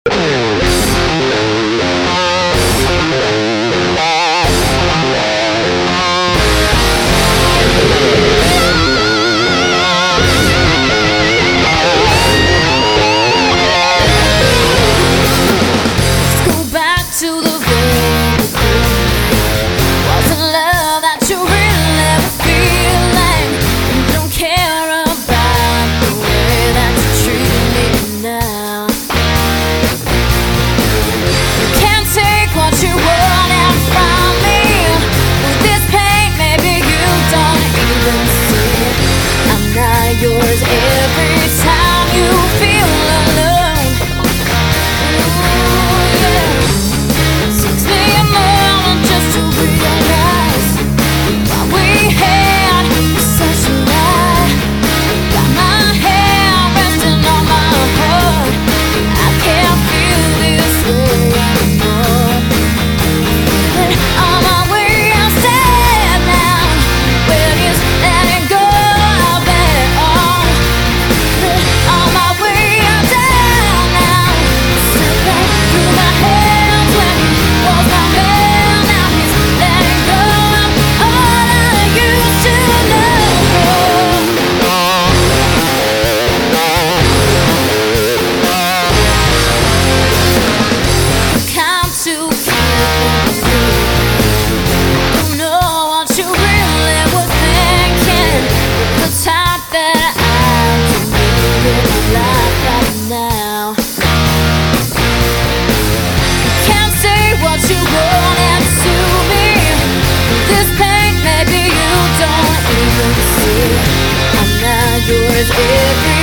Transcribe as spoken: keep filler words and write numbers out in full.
Yours every time you feel alone. Ooh, yeah. Takes me a moment just to realize what we had was such a lie. Got my hand resting on my heart. I can't feel this way anymore. But on my way I'm sad now. Where is letting go? Yours every